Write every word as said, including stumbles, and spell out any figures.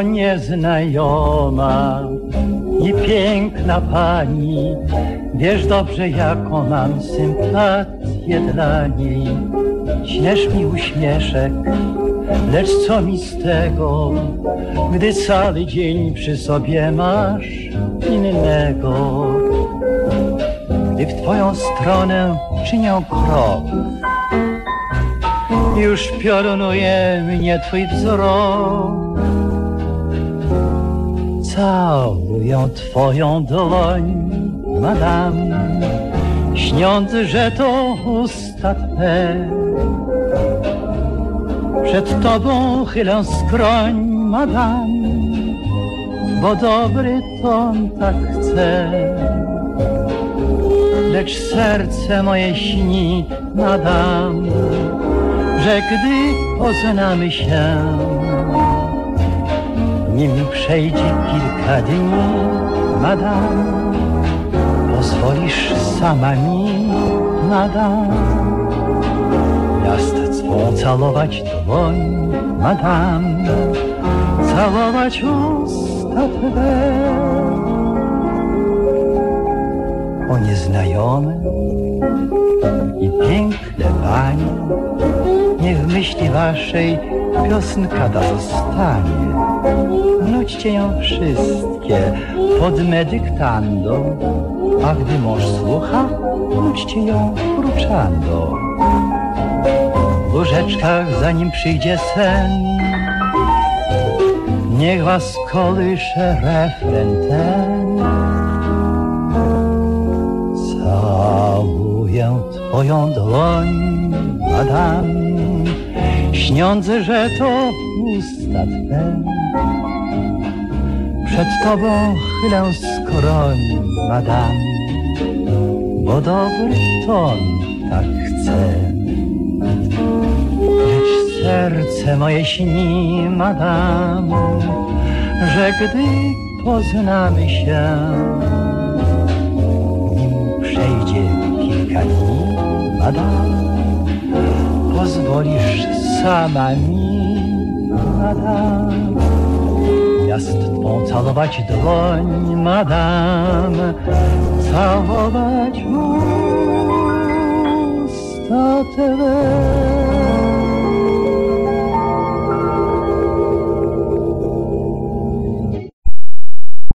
nieznajoma i piękna pani, wiesz dobrze, jaką mam sympatię dla niej. Śniesz mi uśmieszek, lecz co mi z tego, gdy cały dzień przy sobie masz innego. Gdy w twoją stronę czynię krok, już piorunuje mnie twój wzrok. Całuję twoją dłoń, madame, śniąc, że to usta twe. Przed tobą chylę skroń, madame, bo dobry ton tak chce. Lecz serce moje śni, madame, że gdy poznamy się, nim przejdzie kilka dni, madame, pozwolisz sama mi, madame, miast swą całować dłoń, madame, całować usta twe. O nieznajome i piękne pani, niech w myśli waszej piosenka ta zostanie. Nućcie ją wszystkie pod me dyktando, a gdy mąż słucha, nućcie ją kruczando. W łóżeczkach, zanim przyjdzie sen, niech was kołysze refren ten. Całuję twoją dłoń, madame, śniąc, że to usta twe. Przed tobą chylę skroń, madame, bo dobry ton tak chce. Lecz serce moje śni, madame, że gdy poznamy się, nim przejdzie kilka dni, madame, pozwolisz sama mi, madame, miast twą całować dłoń, madame, całować usta twe.